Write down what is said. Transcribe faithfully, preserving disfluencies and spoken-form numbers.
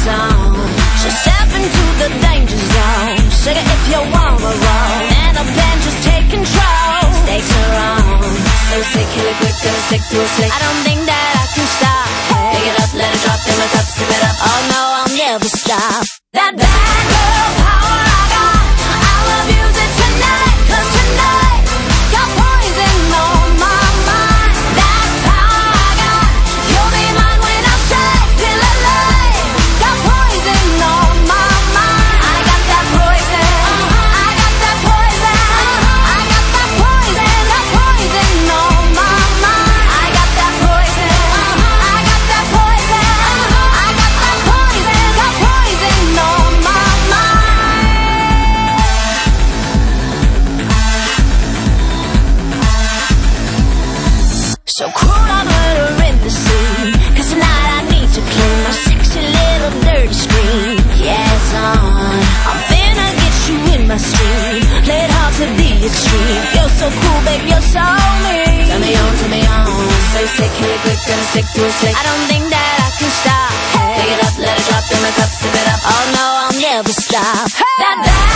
on. So step into the danger zone. Sugar if you wanna roll, and a band just take control. Stakes are on. So sick, kill it quick, gonna stick to a slick. I don't think that I can stop. Hey. Pick it up, let it drop in my cup, sip it up. Oh no, I'll never stop. That bad girl power I got, I'll abuse it tonight. Cause tonight, got poison on my mind. That power I got, you'll be mine when I strike till I lay. Got poison on my mind. I got that poison, I got that poison, I got that poison, that poison on my mind. I got that poison, I got that poison, I got that poison, got poison on my mind. So cruel, I put her in the sea. Cause tonight I need to clean my sexy little dirty screen. Yeah, it's on. I'm finna get you in my stream. Play it hard to the extreme. You're so cool, babe, you're so mean. Turn me on, turn me on. Say sick, hit it quick, gonna stick to a slick. I don't think that I can stop. Hey. Pick it up, let it drop in my cup, sip it up. Oh no, I'll never stop. Hey. That bad